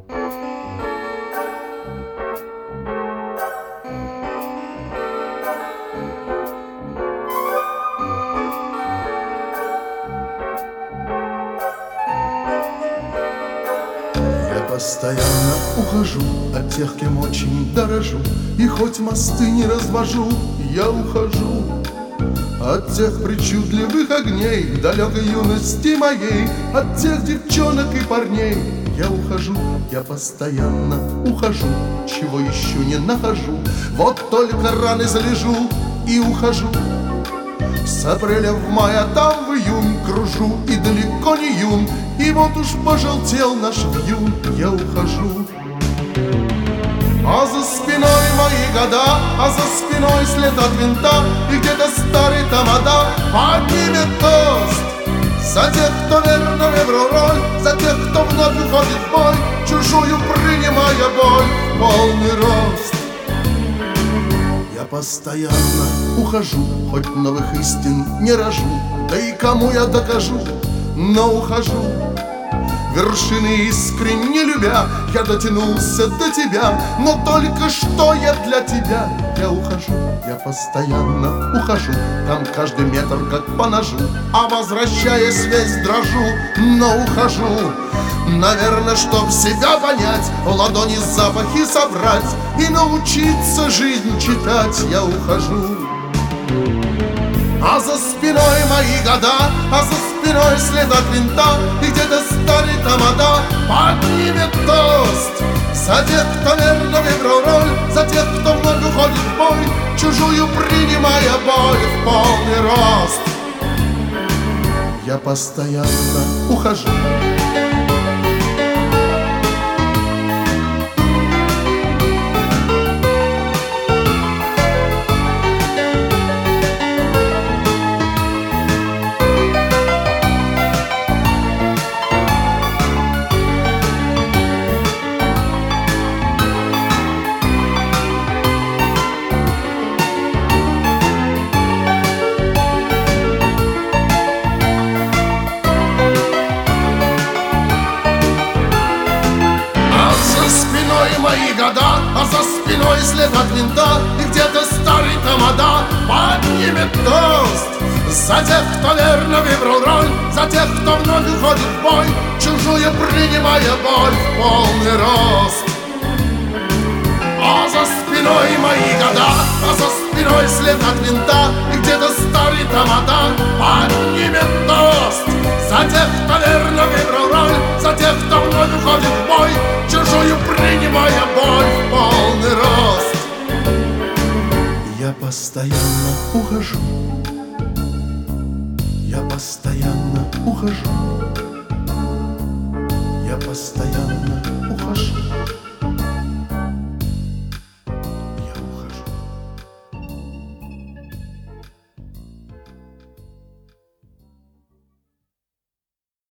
Постоянно ухожу от тех, кем очень дорожу, и хоть мосты не развожу, я ухожу от тех причудливых огней далекой юности моей, от тех девчонок и парней. Я ухожу, я постоянно ухожу, чего еще не нахожу. Вот только раны залежу и ухожу. С апреля в май, а там в июнь кружу, и далеко не юн, и вот уж пожелтел наш вьюн. Я ухожу. А за спиной мои года, а за спиной след от винта, и где-то старый тамада поднимет тост за тех, кто верно выбрал роль, за тех, кто вновь уходит в бой, чужую принимая боль в полный рост. Я постоянно ухожу, хоть новых истин не рожу, да и кому я докажу, но ухожу. Вершины искренне любя, я дотянулся до тебя, но только что я для тебя. Я ухожу, я постоянно ухожу, там каждый метр как по ножу, а возвращаясь весь дрожу, но ухожу. Наверное, чтоб себя понять, в ладони запахи собрать и научиться жизнь читать, я ухожу. А за спиной мои года, а за спиной след от винта, и где-то старый тамада поднимет тост за тех, кто верно выбрал роль, за тех, кто вновь уходит в бой, чужую принимая боль в полный рост. Я постоянно ухожу. Мои года, а за спиной след от винта, и где-то старый тамада поднимет тост за тех, кто верно выбрал роль, за тех, кто вновь уходит в бой, чужую принимая боль в полный рост. А за спиной мои года, а за спиной след от винта, и где-то старый тамада поднимет тост за тех, кто верно выбрал роль, за тех, кто вновь уходит в бой, чужую принимая боль в полный рост. Я постоянно ухожу, я постоянно ухожу, я постоянно ухожу.